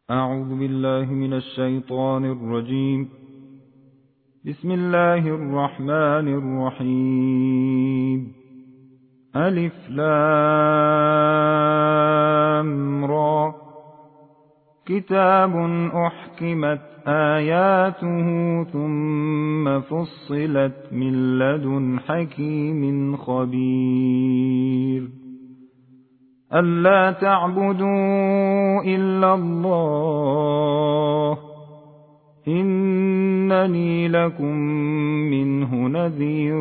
أعوذ بالله من الشيطان الرجيم. بسم الله الرحمن الرحيم. ألف لام را. كتاب أحكمت آياته ثم فصلت من لدن حكيم خبير. ألا تعبدوا إلا الله إنني لكم منه نذير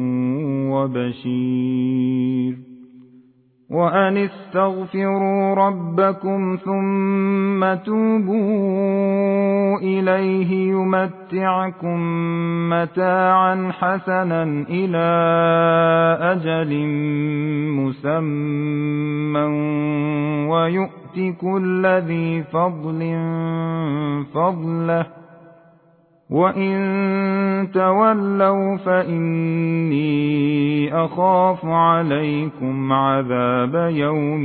وبشير. وأن استغفروا ربكم ثم توبوا إليه يمتعكم متاعا حسنا إلى أجل مسمى ويؤت كل ذي فضل فضله وإن تولوا فإني أخاف عليكم عذاب يوم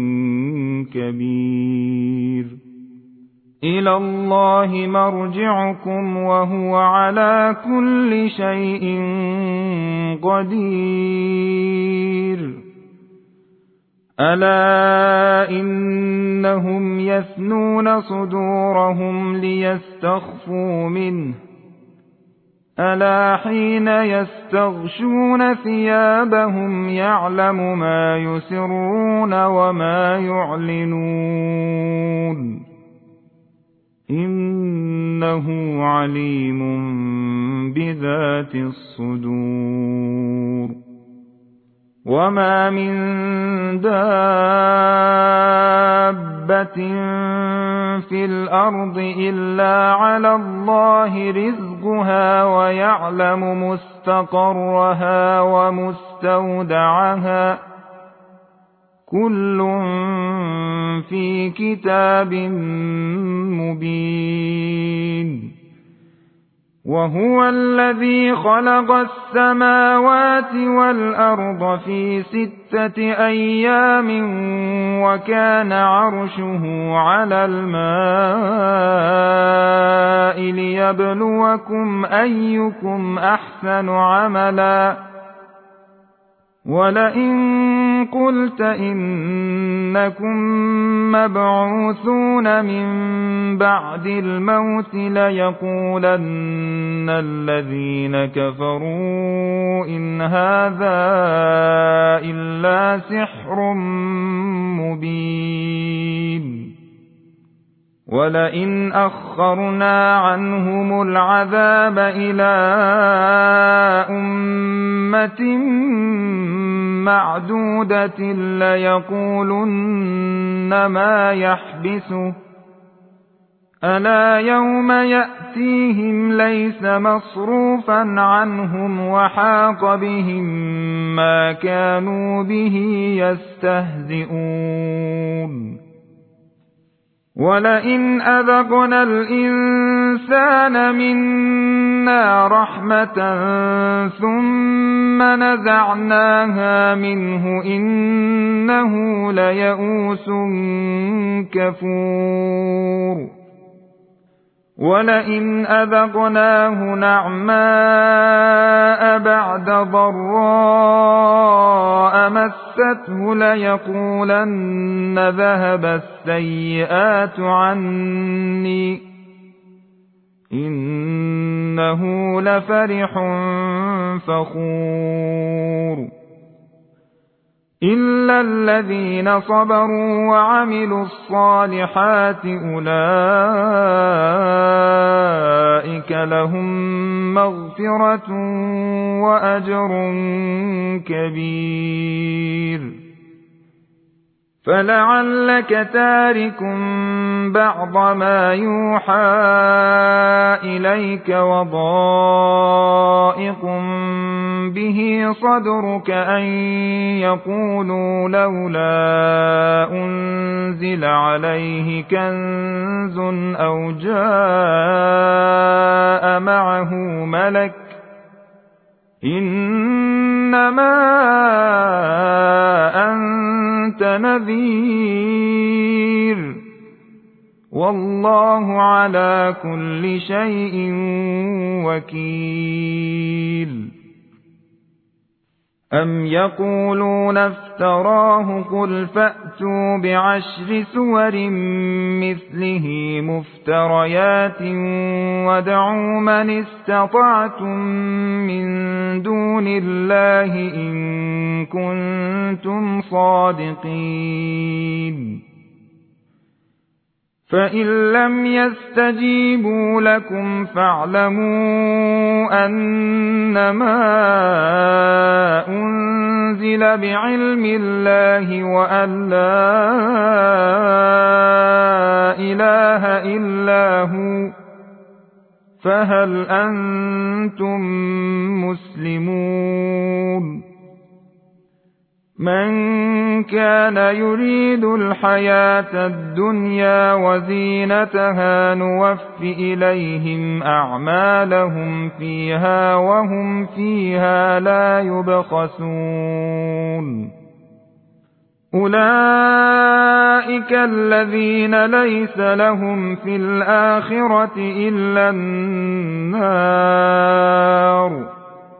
كبير. إلى الله مرجعكم وهو على كل شيء قدير. ألا إنهم يثنون صدورهم ليستخفوا منه ألا حين يستغشون ثيابهم يعلم ما يسرون وما يعلنون إنه عليم بذات الصدور. وما من دابة في الأرض إلا على الله رزقها ويعلم مستقرها ومستودعها كل في كتاب مبين. وهو الذي خلق السماوات والأرض في 6 أيام وكان عرشه على الماء ليبلوكم أيكم أحسن عملا. ولئن قلت إنكم مبعوثون من بعد الموت ليقولن الذين كفروا إن هذا إلا سحر مبين. ولئن أخرنا عنهم العذاب إلى أمة معدودة ليقولن ما يحبسه ألا يوم يأتيهم ليس مصروفا عنهم وحاق بهم ما كانوا به يستهزئون. ولئن أذقنا الإنسان منا رحمة ثم نزعناها منه إنه ليئوس كفور. ولئن أذقناه نعماء بعد ضراء مسته ليقولن ذهب السيئات عني إنه لفرح فخور. إلا الذين صبروا وعملوا الصالحات أولئك لهم مغفرة وأجر كبير. فلعلك تارك بعض ما يوحى إليك وضائق به صدرك أن يقولوا لولا أنزل عليه كنز أو جاء معه ملك إنما أنت نذير والله على كل شيء وكيل. أم يقولون افتراه قل فأتوا بعشر سور مثله مفتريات وادعوا من استطعتم من دون الله إن كنتم صادقين. فإن لم يستجيبوا لكم فاعلموا أنما أنزل بعلم الله وأن لا إله إلا هو، فهل أنتم مسلمون؟ من كان يريد الحياة الدنيا وزينتها نوف إليهم أعمالهم فيها وهم فيها لا يبخسون. أولئك الذين ليس لهم في الآخرة إلا النار،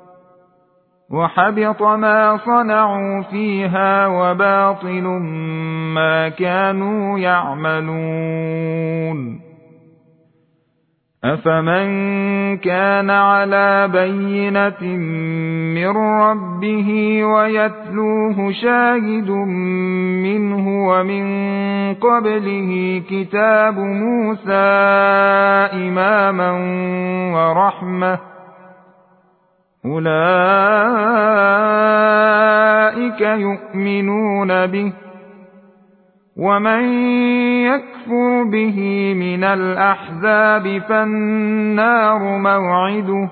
وحبط ما صنعوا فيها وباطل ما كانوا يعملون. أفمن كان على بينة من ربه ويتلوه شاهد منه ومن قبله كتاب موسى إماما ورحمة، أولئك يؤمنون به، ومن يكفر به من الأحزاب فالنار موعده،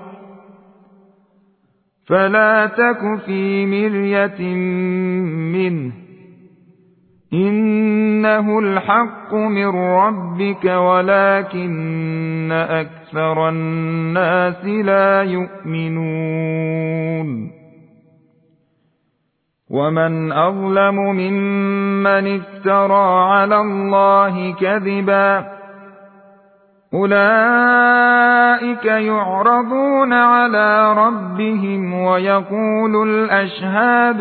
فلا تك في مرية منه، إنه الحق من ربك ولكن أكثر الناس لا يؤمنون. ومن أظلم ممن افترى على الله كذبا، أولئك يعرضون على ربهم ويقول الأشهاد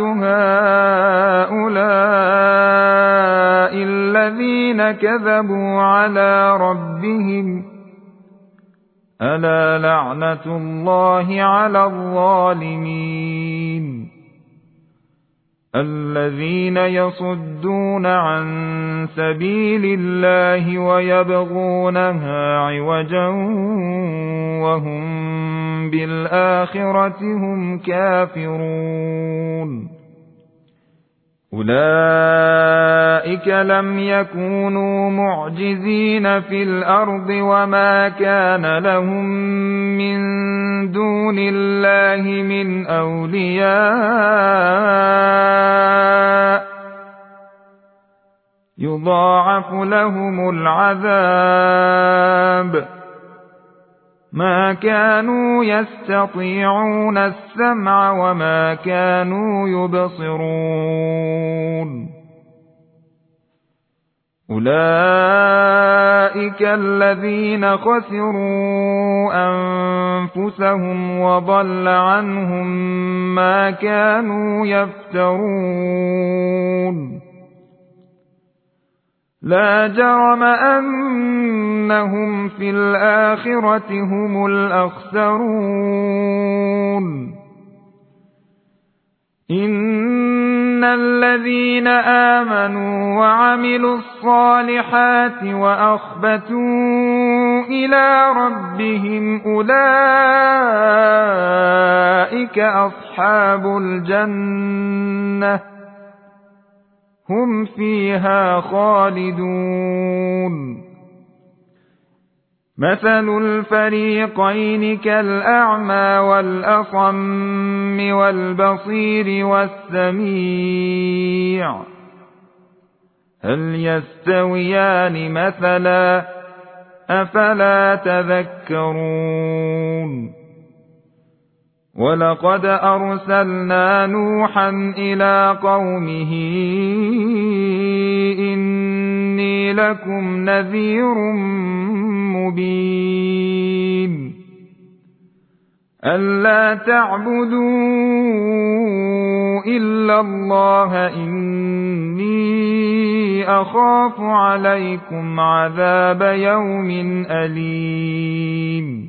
هؤلاء الذين كذبوا على ربهم، ألا لعنة الله على الظالمين، الذين يصدون عن سبيل الله ويبغونها عوجا وهم بالآخرة هم كافرون. أولئك لم يكونوا معجزين في الأرض وما كان لهم من دون الله من أولياء، يضاعف لهم العذاب، ما كانوا يستطيعون السمع وما كانوا يبصرون. أولئك الذين خسروا أنفسهم وضل عنهم ما كانوا يفترون. لا جرم أنهم في الآخرة هم الأخسرون. إن الذين آمنوا وعملوا الصالحات وأخبتوا إلى ربهم أولئك أصحاب الجنة، هم فيها خالدون. مثل الفريقين كالأعمى والأصم والبصير والسميع، هل يستويان مثلا؟ أفلا تذكرون. ولقد أرسلنا نوحا إلى قومه إني إني لكم نذير مبين ألا تعبدوا إلا الله إني أخاف عليكم عذاب يوم أليم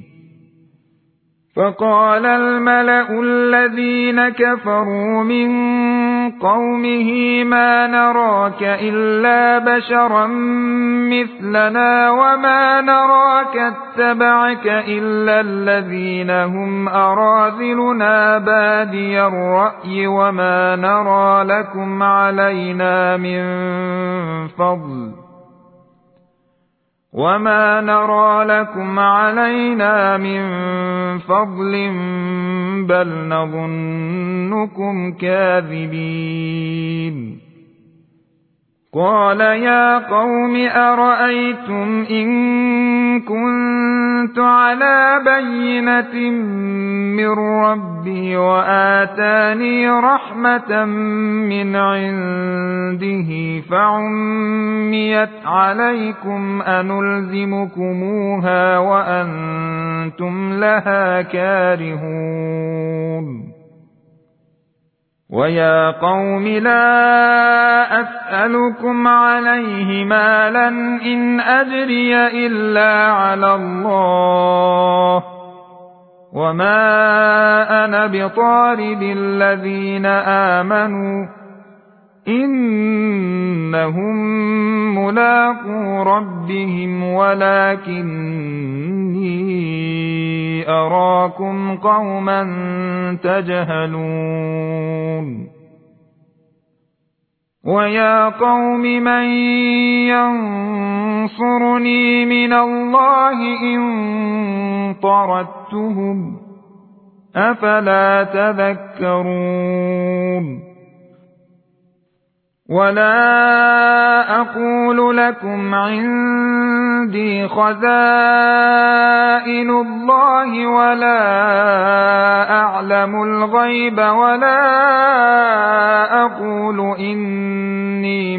فقال الملأ الذين كفروا من قومه ما نراك إلا بشرا مثلنا وما نراك اتبعك إلا الذين هم أراذلنا بادي الرأي وما نرى لكم علينا من فضل بل نظنكم كاذبين قال يا قوم أرأيتم إن كنت على بينة من ربي وآتاني رحمة من عنده فعميت عليكم أنلزمكموها وأنتم لها كارهون ويا قوم لا أسألكم عليه مالا إن أجري إلا على الله وما أنا بطارد الذين آمنوا إنهم ملاقو ربهم ولكني أراكم قوما تجهلون ويا قوم من ينصرني من الله إن طردتهم أفلا تذكرون ولا أقول لكم عندي خزائن الله ولا أعلم الغيب ولا أقول إني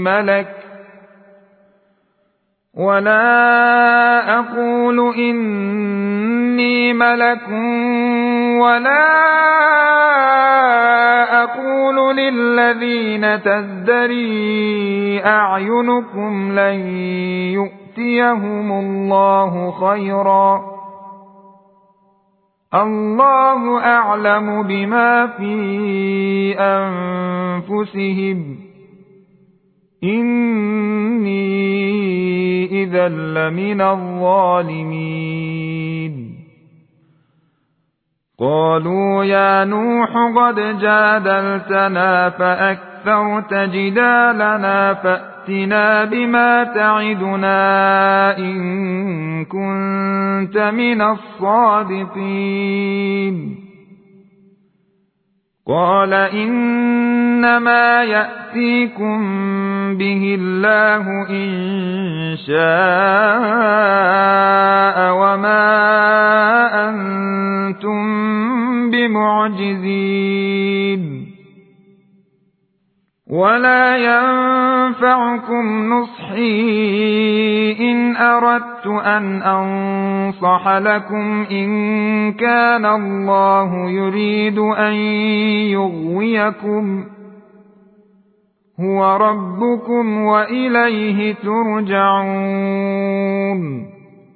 ملك ولا أقول للذين تزدري أعينكم لن يؤتيهم الله خيرا الله أعلم بما في أنفسهم إني إذا لمن الظالمين قالوا يا نوح قد جادلتنا فأكثرت جدالنا فأتنا بما تعدنا إن كنت من الصادقين قال إنما يأتيكم به الله إن شاء وما أنتم بمعجزين ولا ينفعكم نصحي إن أردت أن أنصح لكم إن كان الله يريد أن يغويكم هو ربكم وإليه ترجعون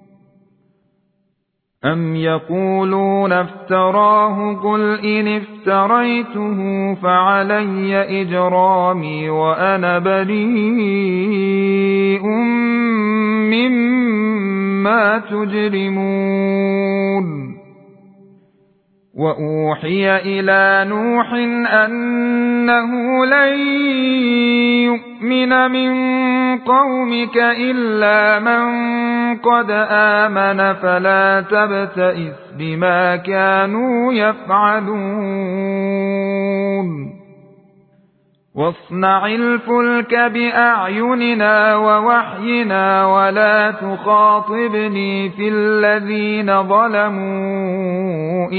أم يقولون افتراه قل إن افتريته فعلي إجرامي وأنا بريء مما تجرمون وأوحي إلى نوح أنه لن يؤمن من قومك إلا من قد آمن فلا تبتئس بما كانوا يفعلون واصنع الفلك بأعيننا ووحينا ولا تخاطبني في الذين ظلموا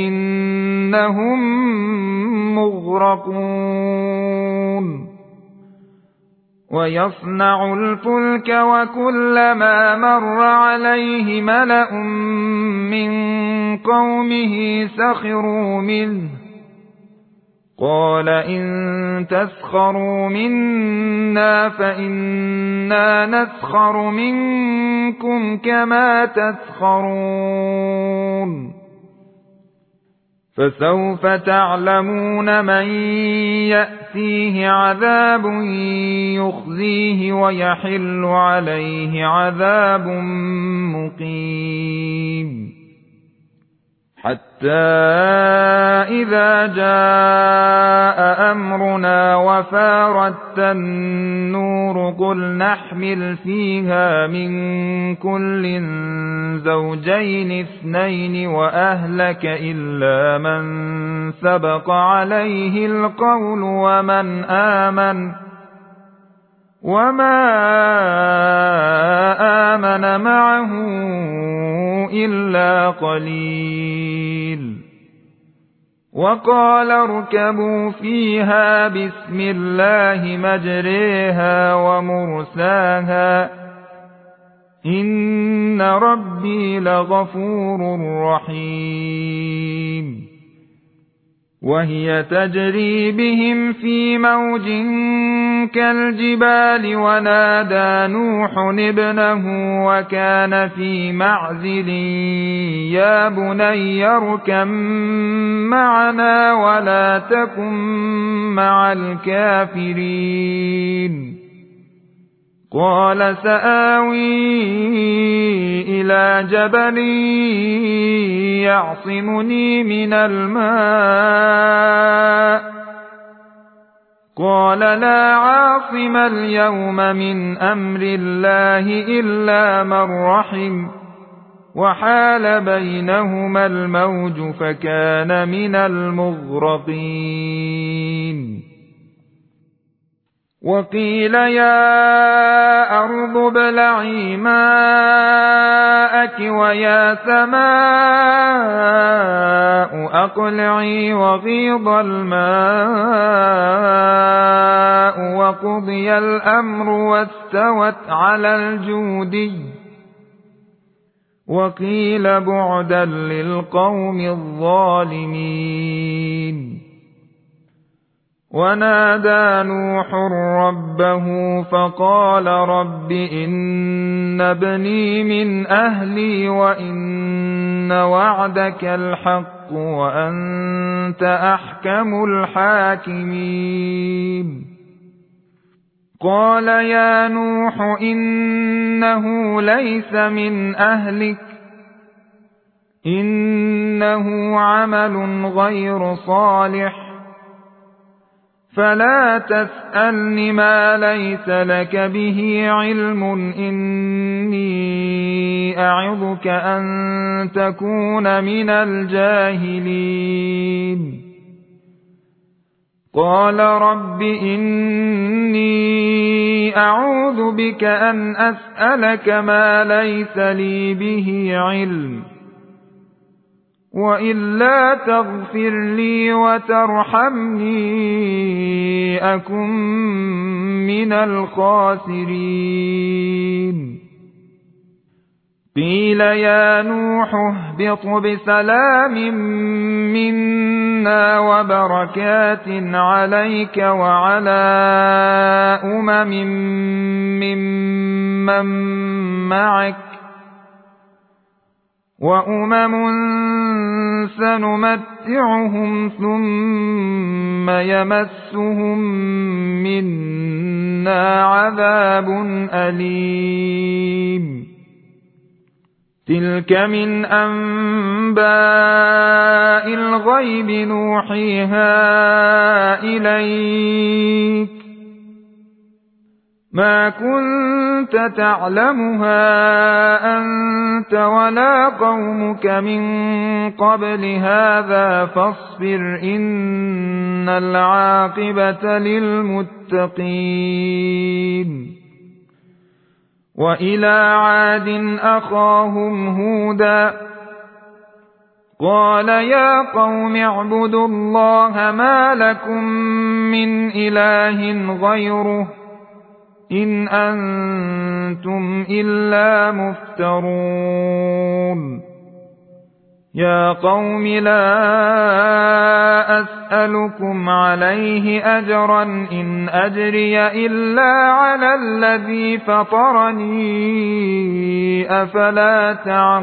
إنهم مغرقون ويصنع الفلك وكلما مر عليه ملأ من قومه سخروا منه قال إن تسخروا منا فإنا نسخر منكم كما تسخرون فسوف تعلمون من يأتيه عذاب يخزيه ويحل عليه عذاب مقيم حتى إذا جاء أمرنا وفارت النور قل نحمل فيها من كل زوجين اثنين وأهلك إلا من سبق عليه القول وما آمن معه إلا قليل وقال اركبوا فيها بسم الله مجريها ومرساها إن ربي لغفور رحيم وهي تجري بهم في موج كالجبال ونادى نوح ابنه وكان في معزل يا بني اركب معنا ولا تكن مع الكافرين قال سآوي إلى جبل يعصمني من الماء قال لا عاصم اليوم من أمر الله إلا من رحم وحال بينهما الموج فكان من المغرقين وقيل يا أرض ابلعي ماءك ويا سماء أقلعي وغيض الماء وقضي الأمر واستوت على الجودي وقيل بعدا للقوم الظالمين ونادى نوح ربه فقال رب إن ابني من أهلي وإن وعدك الحق وأنت أحكم الحاكمين قال يا نوح إنه ليس من أهلك إنه عمل غير صالح فلا تسألني ما ليس لك به علم إني أعظك أن تكون من الجاهلين قال رب إني أعوذ بك أن أسألك ما ليس لي به علم وإلا تغفر لي وترحمني أكن من الخاسرين قيل يا نوح اهبط بسلام منا وبركات عليك وعلى ممن معك وأمم سنمتعهم ثم يمسهم منا عذاب أليم تلك من أنباء الغيب نوحيها إليك ما كنت تعلمها أنت ولا قومك من قبل هذا فاصبر إن العاقبة للمتقين وإلى عاد أخاهم هودا قال يا قوم اعبدوا الله ما لكم من إله غيره إن أنتم إلا مفترون يا قوم لا أسألكم عليه أجرا إن أجري إلا على الذي فطرني أفلا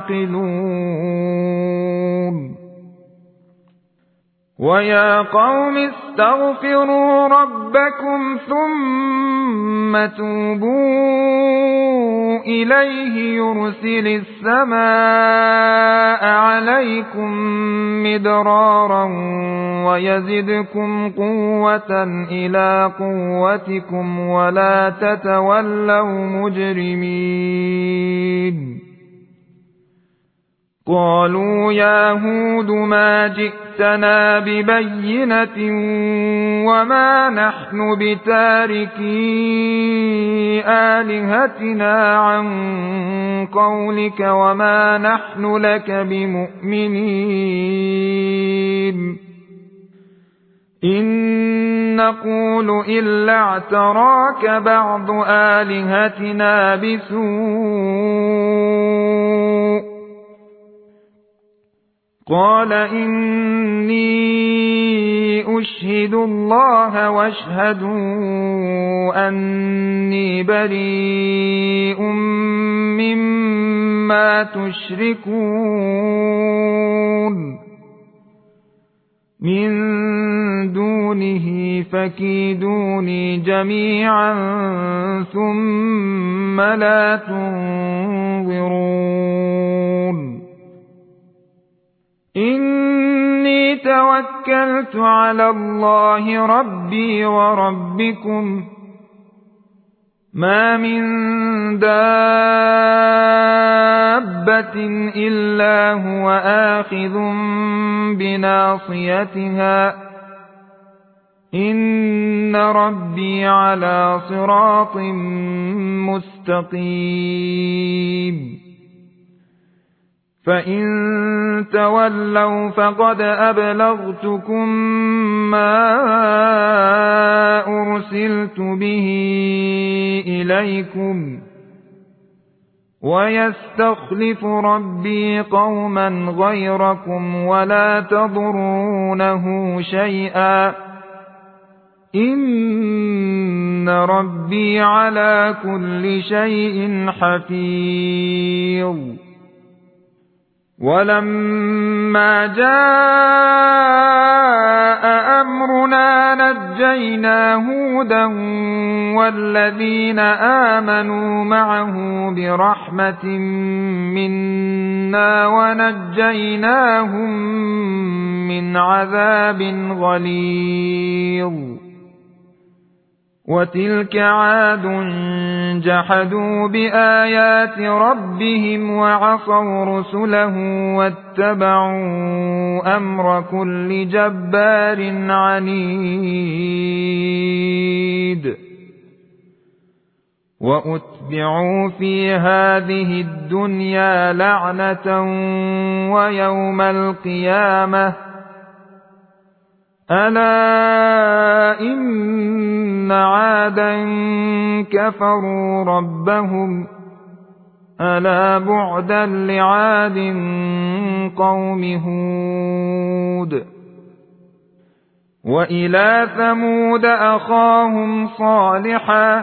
تعقلون ويا قوم استغفروا ربكم ثم توبوا إليه يرسل السماء عليكم مدرارا ويزدكم قوة إلى قوتكم ولا تتولوا مجرمين قالوا يا هود ما جئتنا ببينة وما نحن بتاركي آلهتنا عن قولك وما نحن لك بمؤمنين إن نقول إلا اعتراك بعض آلهتنا بسوء قال إني أشهد الله واشهدوا أني بريء مما تشركون من دونه فكيدوني جميعا ثم لا تنظرون إني توكلت على الله ربي وربكم ما من دابة إلا هو آخذ بناصيتها إن ربي على صراط مستقيم فإن تولوا فقد أبلغتكم ما أرسلت به إليكم ويستخلف ربي قوما غيركم ولا تضرونه شيئا إن ربي على كل شيء حفيظ ولما جاء أمرنا نجينا هودا والذين آمنوا معه برحمة منا ونجيناهم من عذاب غليظ وتلك عاد جحدوا بآيات ربهم وعصوا رسله واتبعوا أمر كل جبار عنيد وأتبعوا في هذه الدنيا لعنة ويوم القيامة ألا إن عادا كفروا ربهم ألا بعدا لعاد قوم هود وإلى ثمود أخاهم صالحا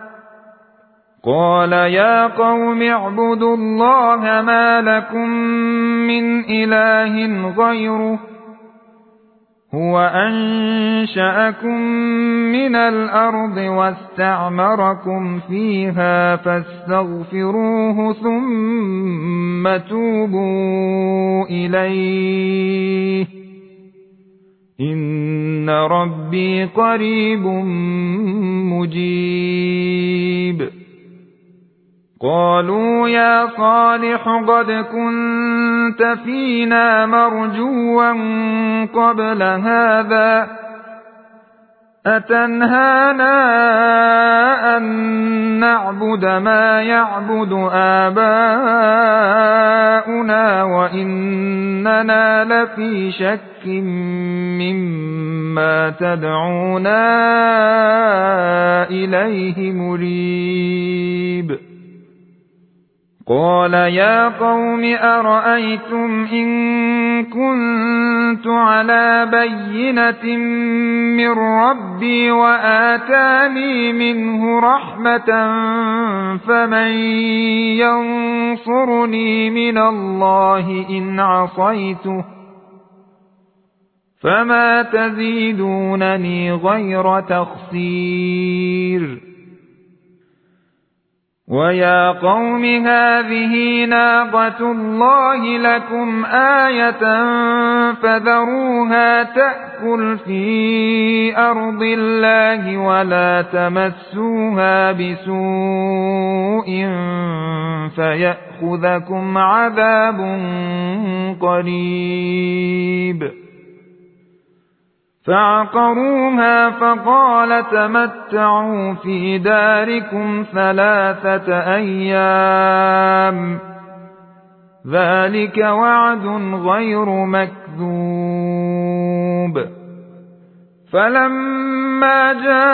قال يا قوم اعبدوا الله ما لكم من إله غيره هو أنشأكم من الأرض واستعمركم فيها فاستغفروه ثم توبوا إليه إن ربي قريب مجيب قالوا يا صالح قد كنت فينا مرجوا قبل هذا أتنهانا أن نعبد ما يعبد آباؤنا وإننا لفي شك مما ما تدعونا إليه مريب. قال يا قوم أرأيتم إن كنت على بينة من ربي وآتاني منه رحمة فمن ينصرني من الله إن عصيته فما تزيدونني غير تخسير. ويا قوم هذه ناقة الله لكم آية فذروها تأكل في أرض الله ولا تمسوها بسوء فيأخذكم عذاب قريب. فعقروها فقال تمتعوا في داركم 3 أيام ذلك وعد غير مكذوب. فلما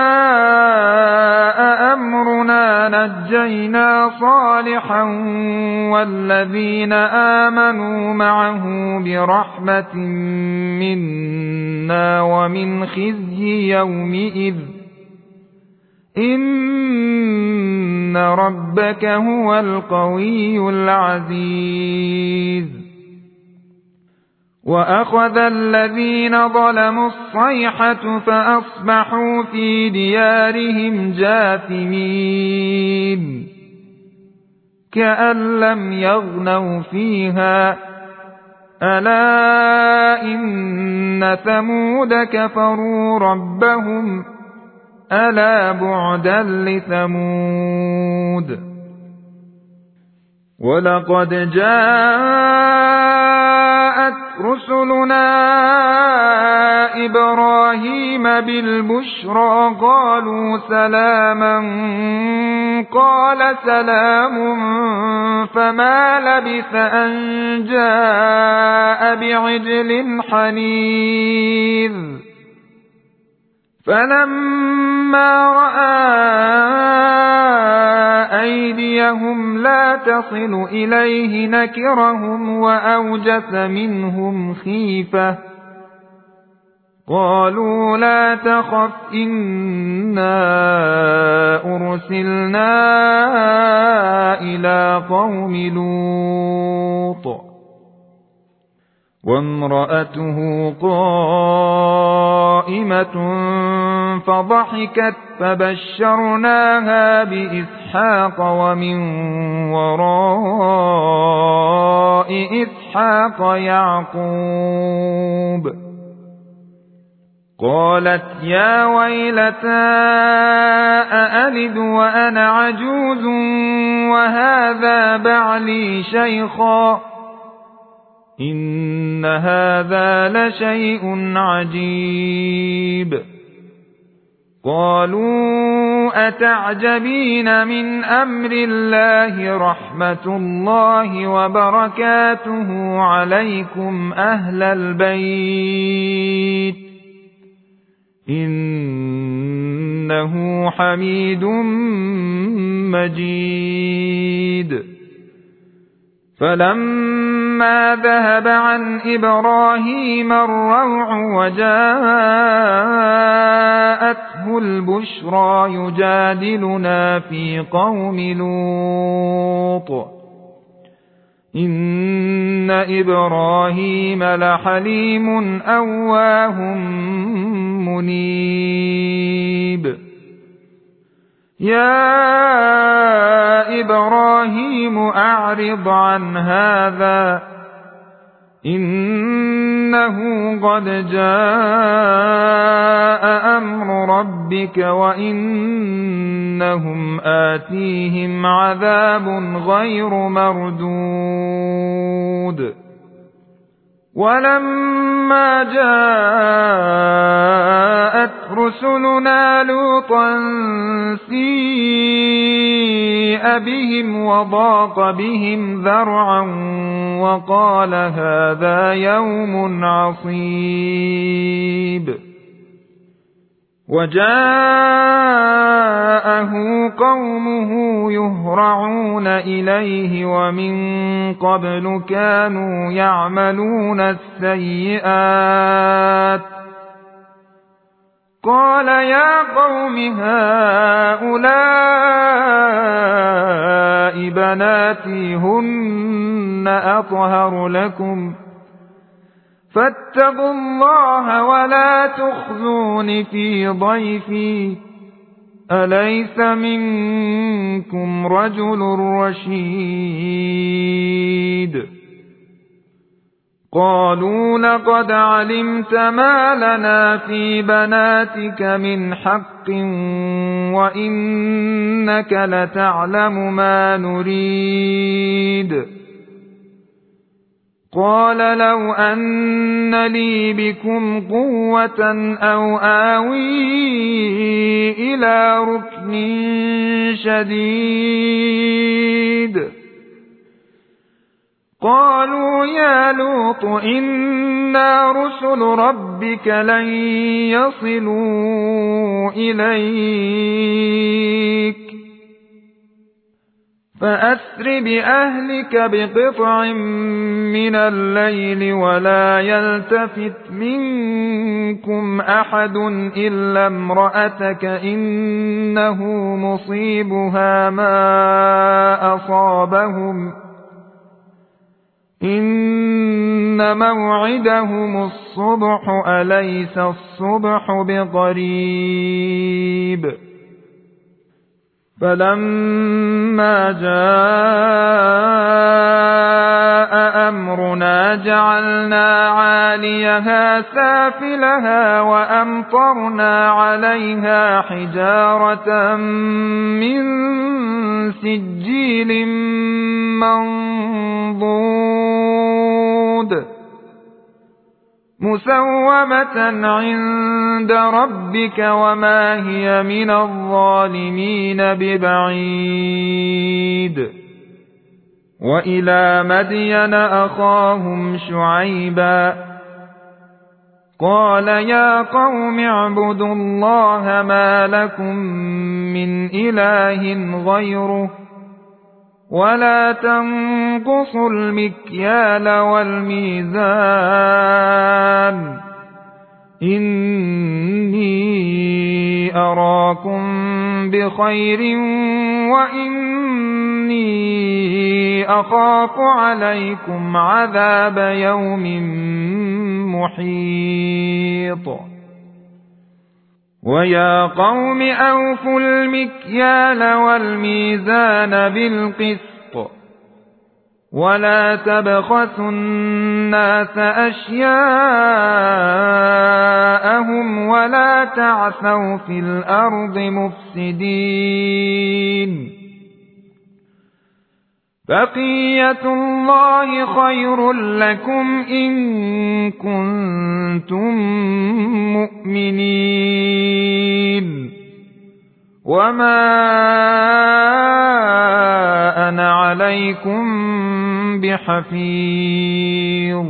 جاء أمرنا نجينا صالحا والذين آمنوا معه برحمة منا ومن خزي يومئذ إن ربك هو القوي العزيز. وأخذ الذين ظلموا الصيحة فأصبحوا في ديارهم جاثمين كأن لم يغنوا فيها ألا إن ثمود كفروا ربهم ألا بعدا لثمود. ولقد جاءت رسلنا إبراهيم بالبشرى قالوا سلاما قال سلام فما لبث أن جاء بعجل حنيذ. فلما رأى أيديهم لا تصل إليه نكرهم وأوجس منهم خيفة قالوا لا تخف إنا أرسلنا إلى قوم لوط وامرأته قائمة فضحكت فبشرناها بإسحاق ومن وراء إسحاق يعقوب. قالت يا ويلتى أألد وأنا عجوز وهذا بعلي شيخا إن هذا لشيء عجيب. قالوا أتعجبين من أمر الله رحمة الله وبركاته عليكم أهل البيت إنه حميد مجيد. فلما ذهب عن إبراهيم الروع وجاءته البشرى يجادلنا في قوم لوط إن إبراهيم لحليم أواه منيب. يا إبراهيم أعرض عن هذا إنه قد جاء أمر ربك وإنهم آتيهم عذاب غير مردود. ولما جاءت رسلنا لوطا سيء بهم وضاق بهم ذرعا وقال هذا يوم عصيب. وجاءه قومه يهرعون إليه ومن قبل كانوا يعملون السيئات قال يا قوم هؤلاء بناتي هن أطهر لكم فاتقوا الله ولا تخزون في ضيفي أليس منكم رجل رشيد قالوا لقد علمت ما لنا في بناتك من حق وإنك لتعلم ما نريد قال لو أن لي بكم قوة أو آوي إلى ركن شديد قالوا يا لوط إنا رسل ربك لن يصلوا إليك فأسر بأهلك بقطع من الليل ولا يلتفت منكم أحد إلا امرأتك إنه مصيبها ما أصابهم إن موعدهم الصبح أليس الصبح بقريب فلما جاء أمرنا جعلنا عاليها سافلها وأمطرنا عليها حجارة من سجيل منضود مسومة عند ربك وما هي من الظالمين ببعيد وإلى مدين أخاهم شعيبا قال يا قوم اعبدوا الله ما لكم من إله غيره ولا تنقصوا المكيال والميزان إني أراكم بخير وإني أخاف عليكم عذاب يوم محيط ويا قوم أوفوا المكيال والميزان بالقسط ولا تبخسوا الناس أشياءهم ولا تعثوا في الأرض مفسدين بقية الله خير لكم إن كنتم مؤمنين وما أنا عليكم بحفيظ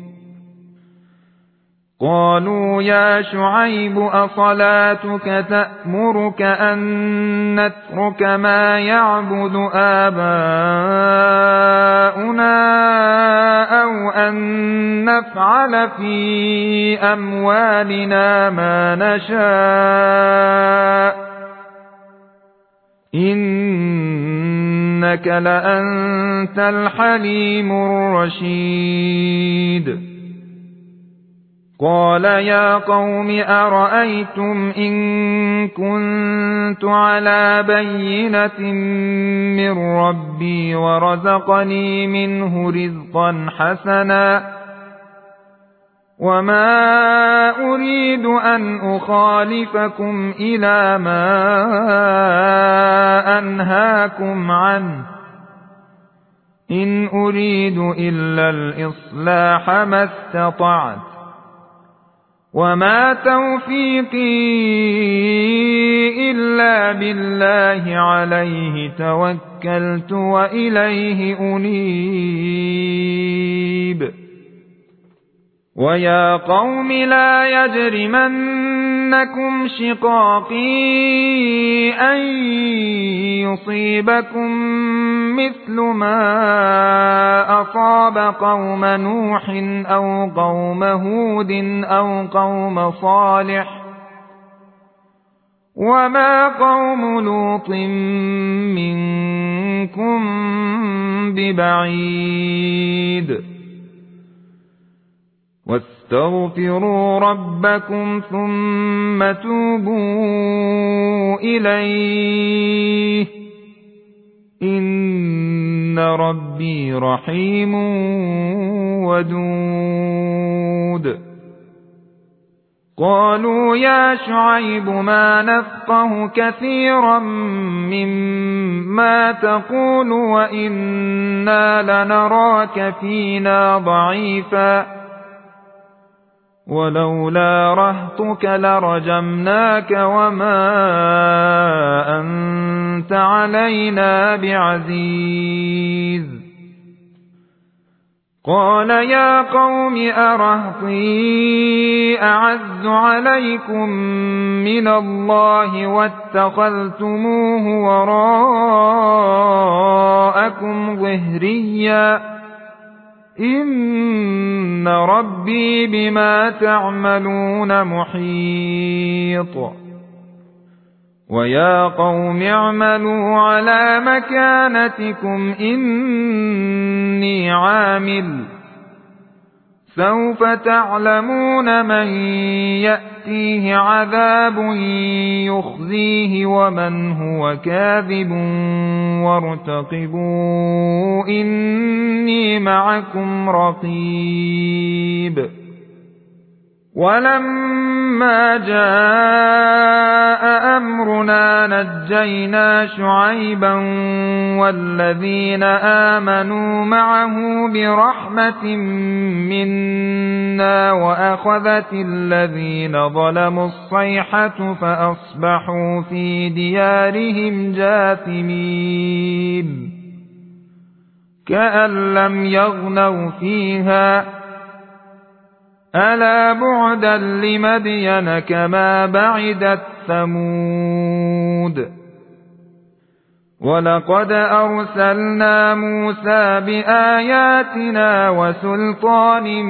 قالوا يا شعيب أصلاتك تأمرك أن نترك ما يعبد آباؤنا أو أن نفعل في أموالنا ما نشاء إنك لأنت الحليم الرشيد قال يا قوم أرأيتم إن كنت على بينة من ربي ورزقني منه رزقا حسنا وما أريد أن أخالفكم إلى ما أنهاكم عنه إن أريد إلا الإصلاح ما استطعت وما توفيقي إلا بالله عليه توكلت وإليه أنيب ويا قوم لا يجرمنكم يَغُرَّنَّكُمْ شِقَاقِي أَن يُصِيبَكُم مِّثْلُ مَا أَصَابَ قَوْمَ نُوحٍ أَوْ قَوْمَ هُودٍ أَوْ قَوْمَ صَالِحٍ ۚ وَمَا قَوْمُ لُوطٍ مِّنكُم بِبَعِيدٍ وَاسْتَغْفِرُوا رَبَّكُمْ ثُمَّ تُوبُوا إِلَيْهِ إِنَّ رَبِّي رَحِيمٌ وَدُودٌ قَالُوا يَا شُعَيْبُ مَا نَفْقَهُ كَثِيرًا مِّمَّا تَقُولُ وَإِنَّا لَنَرَاكَ فِينَا ضَعِيفًا وَلَوْلَا رَهْطُكَ لَرَجَمْنَاكَ وَمَا أَنتَ عَلَيْنَا بِعَزِيزٍ قَالَ يَا قَوْمِ أَرَهْطِي أَعَزُّ عَلَيْكُم مِّنَ اللَّهِ وَاتَّخَذْتُمُوهُ وَرَاءَكُمْ ظِهْرِيًّا إِنَّ رَبِّي بِمَا تَعْمَلُونَ مُحِيطٌ وَيَا قَوْمِ اعْمَلُوا عَلَىٰ مَكَانَتِكُمْ إِنِّي عَامِلٌ ۖ سَوْفَ تَعْلَمُونَ مَن يَأْتِيهِ عَذَابٌ يُخْزِيهِ وَمَنْ هُوَ كَاذِبٌ وَارْتَقِبُوا إِنِّي مَعَكُمْ رَقِيبٌ وَلَمَّا جَاءَ أَمْرُنَا نَجَّيْنَا شُعَيْبًا وَالَّذِينَ آمَنُوا مَعَهُ بِرَحْمَةٍ مِّنَّا وَأَخَذَتِ الَّذِينَ ظَلَمُوا الصَّيْحَةُ فَأَصْبَحُوا فِي دِيَارِهِمْ جَاثِمِينَ كَأَن لَّمْ يَغْنَوْا فِيهَا أَلَا بُعْدًا لِّمَدْيَنَ كَمَا بَعِدَتْ ثَمُودُ وَلَقَدْ أَرْسَلْنَا مُوسَىٰ بِآيَاتِنَا وَسُلْطَانٍ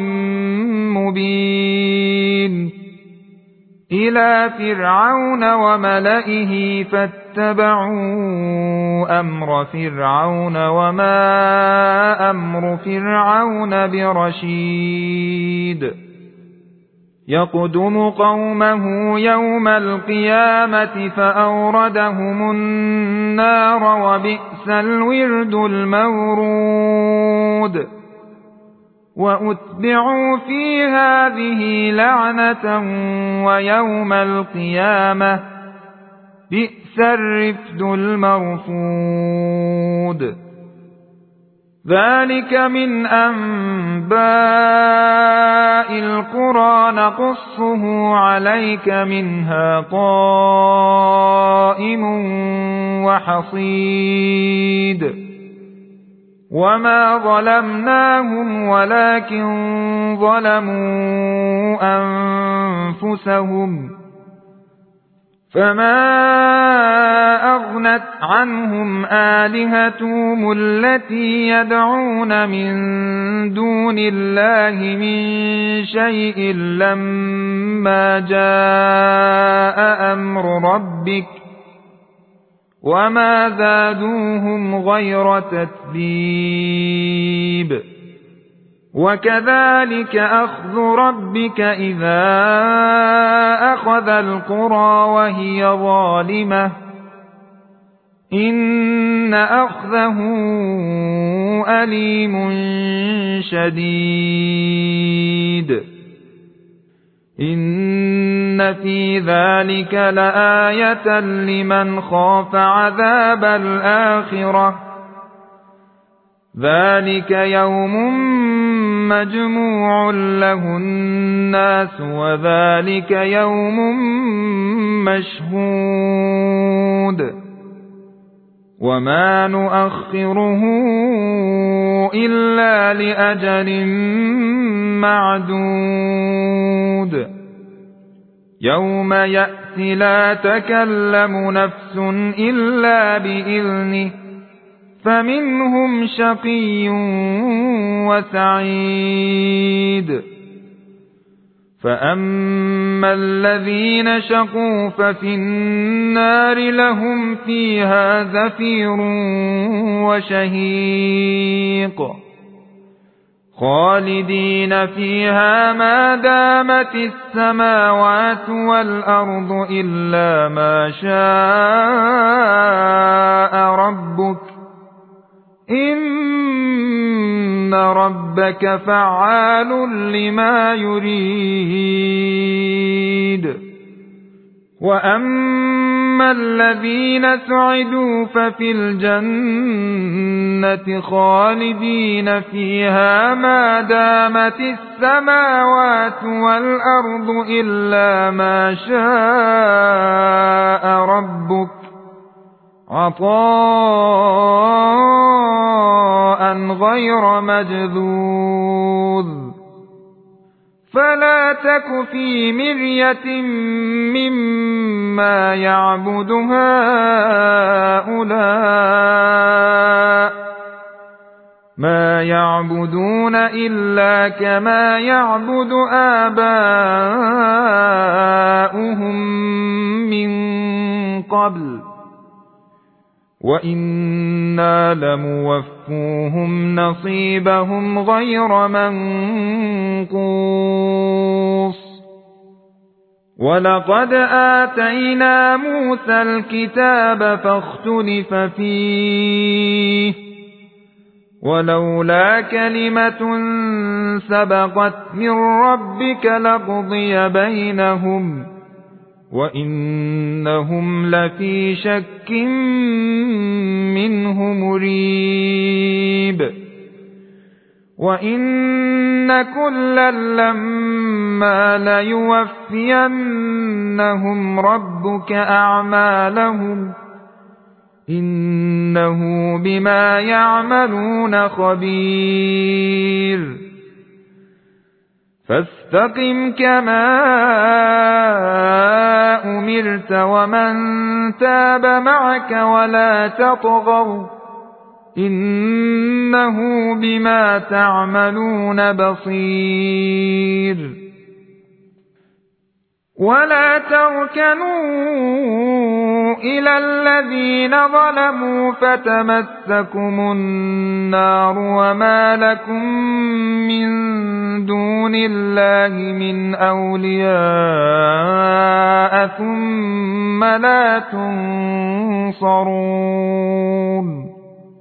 مُّبِينٍ إِلَىٰ فِرْعَوْنَ وَمَلَئِهِ فَاتَّبَعُوا أَمْرَ فِرْعَوْنَ وَمَا أَمْرُ فِرْعَوْنَ بِرَشِيدٍ يَقْدُمُ قَوْمَهُ يَوْمَ الْقِيَامَةِ فَأَوْرَدَهُمُ النَّارَ ۖ وَبِئْسَ الْوِرْدُ الْمَوْرُودُ وَأُتْبِعُوا فِي هَٰذِهِ لَعْنَةً وَيَوْمَ الْقِيَامَةِ ۚ بِئْسَ الرِّفْدُ الْمَرْفُودُ ذَٰلِكَ مِنْ أَنبَاءِ الْقُرَىٰ نَقُصُّهُ عَلَيْكَ ۖ مِنْهَا قَائِمٌ وَحَصِيدٌ وَمَا ظَلَمْنَاهُمْ وَلَٰكِن ظَلَمُوا أَنفُسَهُمْ ۖ فَمَا أَغْنَتْ عَنْهُمْ آلِهَتُهُمُ الَّتِي يَدْعُونَ مِن دُونِ اللَّهِ مِن شَيْءٍ لَّمَّا جَاءَ أَمْرُ رَبِّكَ ۖ وَمَا زَادُوهُمْ غَيْرَ تَتْبِيبٍ وَكَذَٰلِكَ أَخْذُ رَبِّكَ إِذَا أَخَذَ الْقُرَىٰ وَهِيَ ظَالِمَةٌ ۚ إِنَّ أَخْذَهُ أَلِيمٌ شَدِيدٌ إِنَّ فِي ذَٰلِكَ لَآيَةً لِّمَنْ خَافَ عَذَابَ الْآخِرَةِ ۚ ذَٰلِكَ يَوْمٌ مَّجْمُوعٌ لَّهُ النَّاسُ وَذَٰلِكَ يَوْمٌ مَّشْهُودٌ وَمَا نُؤَخِّرُهُ إِلَّا لِأَجَلٍ مَّعْدُودٍ يوم يأتي لا تكلم نفس إلا بإذنه فمنهم شقي وسعيد فأما الذين شقوا ففي النار لهم فيها زفير وشهيق خالدين فيها ما دامت السماوات والأرض إلا ما شاء ربك إن ربك فعال لما يريد وأما الذين سعدوا ففي الجنة خالدين فيها ما دامت السماوات والأرض إلا ما شاء ربك عطاء غير مجذوذ فلا تك في مرية مما يعبد هؤلاء ما يعبدون إلا كما يعبد آباؤهم من قبل وإنا لموفوهم نصيبهم غير منقوص ولقد آتينا موسى الكتاب فاختلف فيه ولولا كلمة سبقت من ربك لقضي بينهم وإنهم لفي شك منه مريب وإن كلا لما ليوفينهم ربك أعمالهم إنه بما يعملون خبير فاستقم كما أمرت ومن تاب معك ولا تطغوا إنه بما تعملون بصير ولا تركنوا إلى الذين ظلموا فتمسكم النار وما لكم من دون الله من أولياء ثم لا تنصرون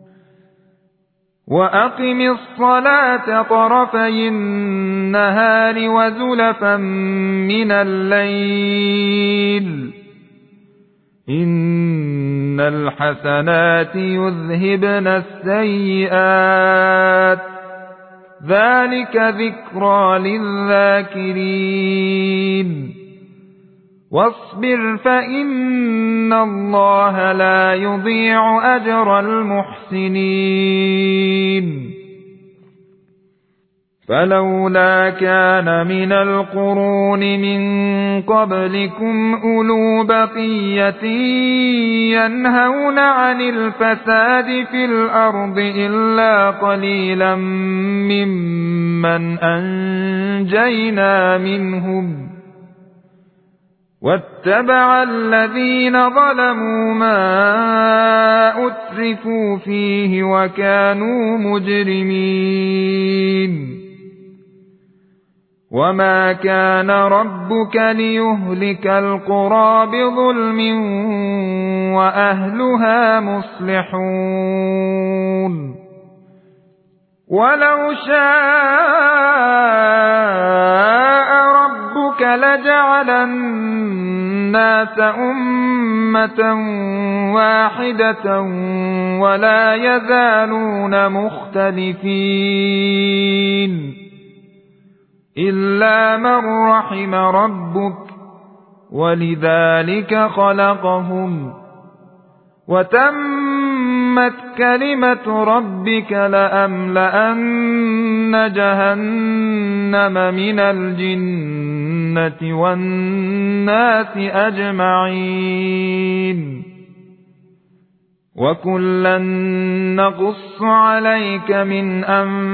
وأقم الصلاة طرفي النهار وزلفا من الليل إن الحسنات يذهبن السيئات ذلك ذكرى للذاكرين واصبر فإن الله لا يضيع أجر المحسنين فلولا كان من القرون من قبلكم أولو بقية ينهون عن الفساد في الأرض إلا قليلا ممن أنجينا منهم واتبع الذين ظلموا ما أترفوا فيه وكانوا مجرمين وما كان ربك ليهلك القرى بظلم وأهلها مصلحون ولو شاء ربك لجعل الناس أمة واحدة ولا يزالون مختلفين إلا من رحم ربك ولذلك خلقهم وتمت كلمة ربك لأملأن جهنم من الجنة الجنة والناس أجمعين وكلا نقص عليك من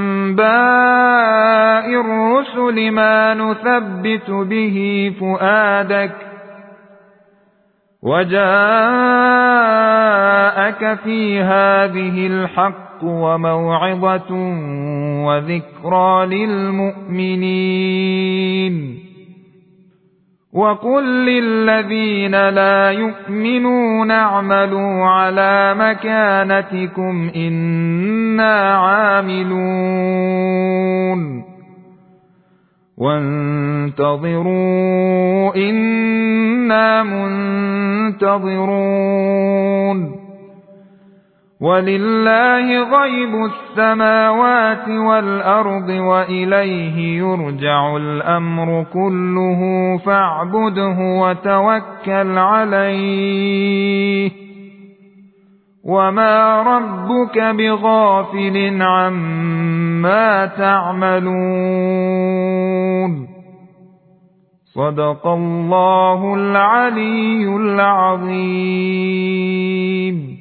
أنباء الرسل ما نثبت به فؤادك وجاءك في هذه الحق وموعظة وذكرى للمؤمنين وقل للذين لا يؤمنون اعملوا على مكانتكم إنا عاملون وانتظروا إنا منتظرون ولله غيب السماوات والأرض وإليه يرجع الأمر كله فاعبده وتوكل عليه وما ربك بغافل عما تعملون صدق الله العلي العظيم.